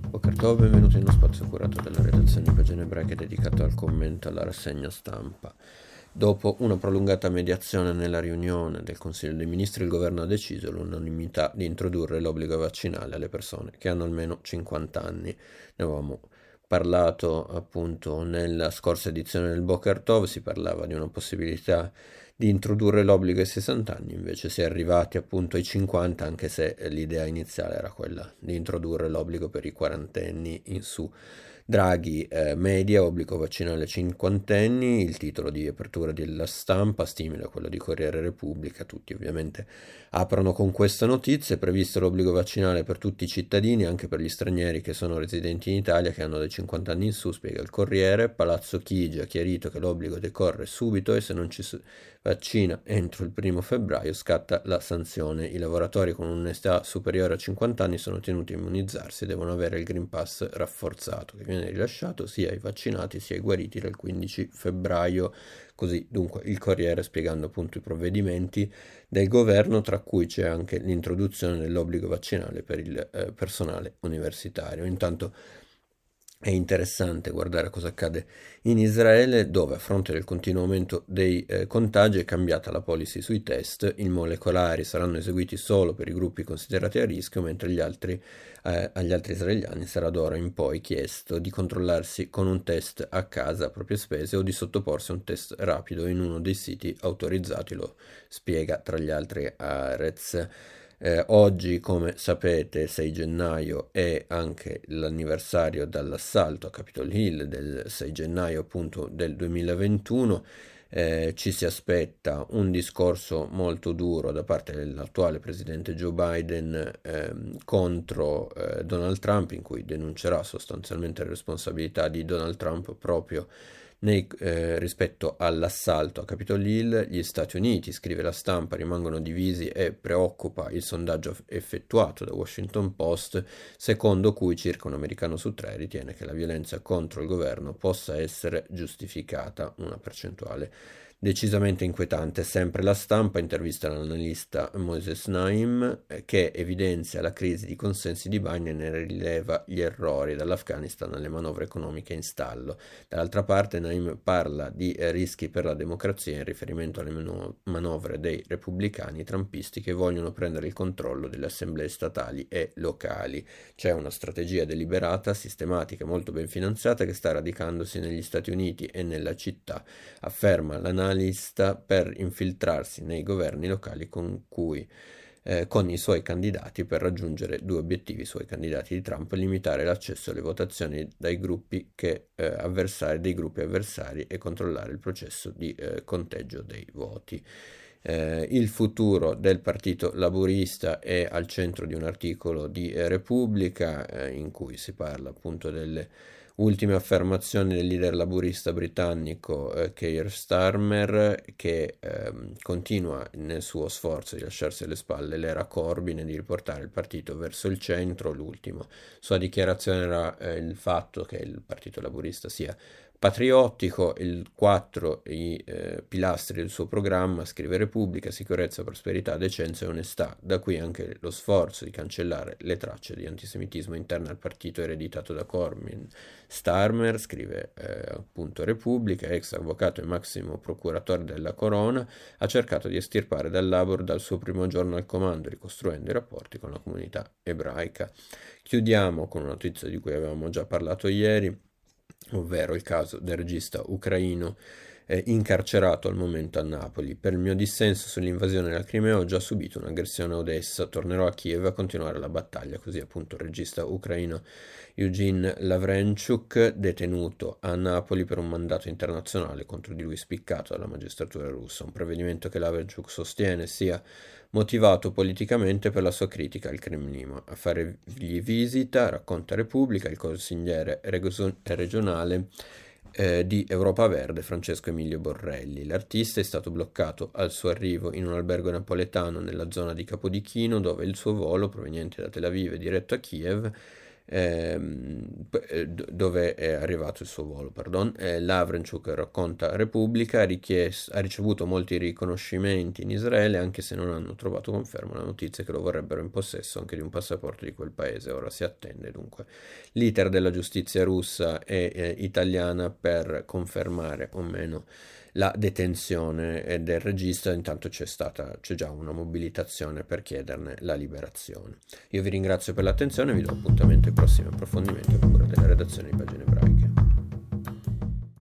Ciao, benvenuti in uno spazio curato dalla redazione di Pagine Ebraiche dedicato al commento alla rassegna stampa. Dopo una prolungata mediazione nella riunione del Consiglio dei Ministri, il governo ha deciso all'unanimità di introdurre l'obbligo vaccinale alle persone che hanno almeno 50 anni. Ne avevamo parlato appunto nella scorsa edizione del Boker Tov, si parlava di una possibilità di introdurre l'obbligo ai 60 anni, invece si è arrivati appunto ai 50, anche se l'idea iniziale era quella di introdurre l'obbligo per i quarantenni in su. Draghi, media, obbligo vaccinale cinquantenni, il titolo di apertura della stampa, simile a quello di Corriere Repubblica, tutti ovviamente aprono con questa notizia: è previsto l'obbligo vaccinale per tutti i cittadini, anche per gli stranieri che sono residenti in Italia, che hanno dai 50 anni in su, spiega il Corriere. Palazzo Chigi ha chiarito che l'obbligo decorre subito e se non ci vaccina entro il 1° febbraio scatta la sanzione. I lavoratori con un'età superiore a 50 anni sono tenuti a immunizzarsi e devono avere il Green Pass rafforzato, che viene rilasciato sia ai vaccinati sia ai guariti dal 15 febbraio. Così dunque il Corriere, spiegando appunto i provvedimenti del governo, tra cui c'è anche l'introduzione dell'obbligo vaccinale per il personale universitario. Intanto è interessante guardare cosa accade in Israele, dove a fronte del continuo aumento dei contagi è cambiata la policy sui test. I molecolari saranno eseguiti solo per i gruppi considerati a rischio, mentre agli altri israeliani sarà d'ora in poi chiesto di controllarsi con un test a casa a proprie spese o di sottoporsi a un test rapido in uno dei siti autorizzati, lo spiega tra gli altri Haaretz. Oggi, come sapete, 6 gennaio è anche l'anniversario dall'assalto a Capitol Hill del 6 gennaio appunto del 2021. Ci si aspetta un discorso molto duro da parte dell'attuale presidente Joe Biden contro Donald Trump, in cui denuncerà sostanzialmente le responsabilità di Donald Trump proprio rispetto all'assalto a Capitol Hill. Gli Stati Uniti, scrive la stampa, rimangono divisi e preoccupa il sondaggio effettuato da Washington Post, secondo cui circa un americano su 3 ritiene che la violenza contro il governo possa essere giustificata, una percentuale decisamente inquietante. Sempre la stampa intervista l'analista Moses Naim, che evidenzia la crisi di consensi di Biden e rileva gli errori dall'Afghanistan alle manovre economiche in stallo. Dall'altra parte Naim parla di rischi per la democrazia in riferimento alle manovre dei repubblicani trumpisti che vogliono prendere il controllo delle assemblee statali e locali. C'è una strategia deliberata, sistematica e molto ben finanziata che sta radicandosi negli Stati Uniti e nella città, afferma l'analista, per infiltrarsi nei governi locali con i suoi candidati per raggiungere due obiettivi, i suoi candidati di Trump: limitare l'accesso alle votazioni dei gruppi avversari e controllare il processo di conteggio dei voti. Il futuro del Partito Laburista è al centro di un articolo di Repubblica in cui si parla appunto delle ultime affermazioni del leader laburista britannico Keir Starmer, che continua nel suo sforzo di lasciarsi alle spalle l'era Corbyn e di riportare il partito verso il centro. L'ultima sua dichiarazione era il fatto che il Partito Laburista sia patriottico. Il 4 i pilastri del suo programma, scrive Repubblica: sicurezza, prosperità, decenza e onestà. Da qui anche lo sforzo di cancellare le tracce di antisemitismo interne al partito ereditato da Corbyn. Starmer, scrive appunto Repubblica, ex avvocato e massimo procuratore della Corona, ha cercato di estirpare dal Labour dal suo primo giorno al comando, ricostruendo i rapporti con la comunità ebraica. Chiudiamo con una notizia di cui avevamo già parlato ieri, ovvero il caso del regista ucraino incarcerato al momento a Napoli. Per il mio dissenso sull'invasione della Crimea ho già subito un'aggressione a Odessa, tornerò a Kiev a continuare la battaglia. Così appunto il regista ucraino Eugene Lavrenchuk, detenuto a Napoli per un mandato internazionale contro di lui spiccato dalla magistratura russa, un provvedimento che Lavrenchuk sostiene sia motivato politicamente per la sua critica al Cremlino. A fargli visita, racconta Repubblica, il consigliere regionale di Europa Verde Francesco Emilio Borrelli. L'artista è stato bloccato al suo arrivo in un albergo napoletano nella zona di Capodichino, dove il suo volo, proveniente da Tel Aviv e diretto a Kiev, dove è arrivato il suo volo, pardon. Lavrenchuk racconta Repubblica, ha ricevuto molti riconoscimenti in Israele, anche se non hanno trovato conferma la notizia che lo vorrebbero in possesso anche di un passaporto di quel paese. Ora si attende dunque l'iter della giustizia russa e italiana per confermare o meno la detenzione del regista. Intanto c'è già una mobilitazione per chiederne la liberazione. Io vi ringrazio per l'attenzione e vi do appuntamento ai prossimi approfondimenti a cura della redazione di Pagine Brave.